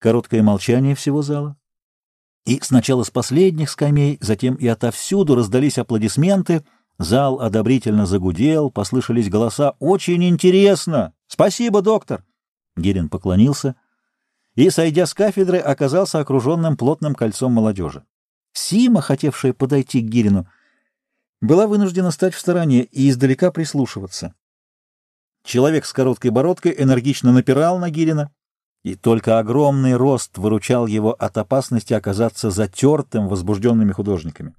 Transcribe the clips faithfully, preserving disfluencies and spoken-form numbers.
Короткое молчание всего зала. И сначала с последних скамей, затем и отовсюду раздались аплодисменты. Зал одобрительно загудел, послышались голоса. «Очень интересно! Спасибо, доктор!» Гирин поклонился и, сойдя с кафедры, оказался окруженным плотным кольцом молодежи. Сима, хотевшая подойти к Гирину, была вынуждена стать в стороне и издалека прислушиваться. Человек с короткой бородкой энергично напирал на Гирина, и только огромный рост выручал его от опасности оказаться затертым возбужденными художниками.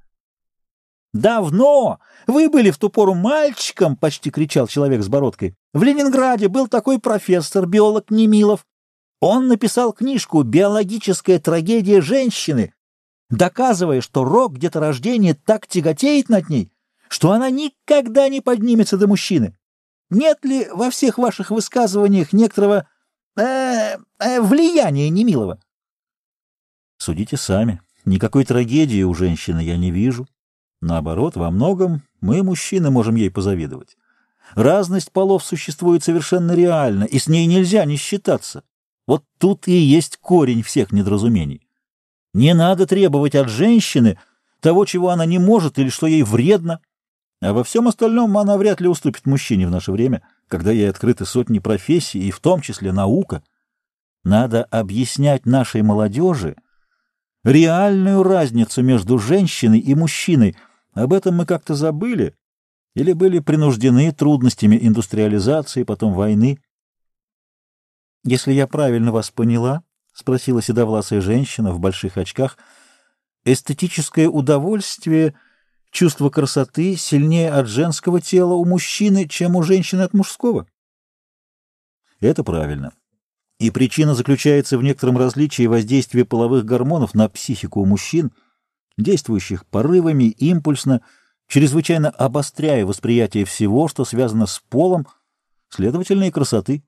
«Давно! Вы были в ту пору мальчиком!» — почти кричал человек с бородкой. «В Ленинграде был такой профессор, биолог Немилов. Он написал книжку «Биологическая трагедия женщины», доказывая, что рок деторождения так тяготеет над ней, что она никогда не поднимется до мужчины. Нет ли во всех ваших высказываниях некоторого э, э, влияния Немилова?» «Судите сами. Никакой трагедии у женщины я не вижу. Наоборот, во многом мы, мужчины, можем ей позавидовать. Разность полов существует совершенно реально, и с ней нельзя не считаться. Вот тут и есть корень всех недоразумений. Не надо требовать от женщины того, чего она не может или что ей вредно, а во всем остальном она вряд ли уступит мужчине в наше время, когда ей открыты сотни профессий, и в том числе наука. Надо объяснять нашей молодежи реальную разницу между женщиной и мужчиной. Об этом мы как-то забыли или были принуждены трудностями индустриализации, потом войны. — Если я правильно вас поняла, — спросила седовласая женщина в больших очках, — эстетическое удовольствие, чувство красоты сильнее от женского тела у мужчины, чем у женщины от мужского? — Это правильно. И причина заключается в некотором различии воздействия половых гормонов на психику у мужчин, действующих порывами, импульсно, чрезвычайно обостряя восприятие всего, что связано с полом, следовательно, и красоты.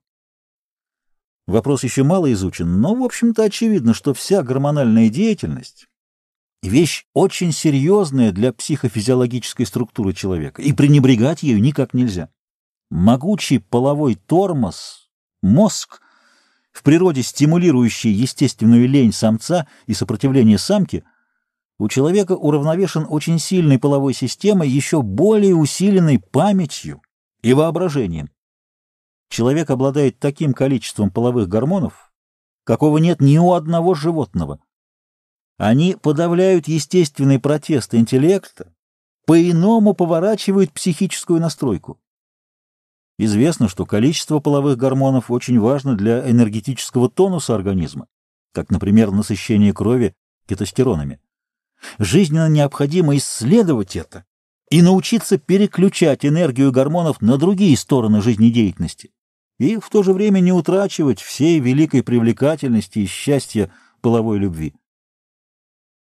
Вопрос еще мало изучен, но, в общем-то, очевидно, что вся гормональная деятельность — вещь очень серьезная для психофизиологической структуры человека, и пренебрегать ею никак нельзя. Могучий половой тормоз, мозг, в природе стимулирующий естественную лень самца и сопротивление самки, у человека уравновешен очень сильной половой системой, еще более усиленной памятью и воображением. Человек обладает таким количеством половых гормонов, какого нет ни у одного животного. Они подавляют естественный протест интеллекта, по-иному поворачивают психическую настройку. Известно, что количество половых гормонов очень важно для энергетического тонуса организма, как, например, насыщение крови кетостеронами. Жизненно необходимо исследовать это и научиться переключать энергию гормонов на другие стороны жизнедеятельности и в то же время не утрачивать всей великой привлекательности и счастья половой любви.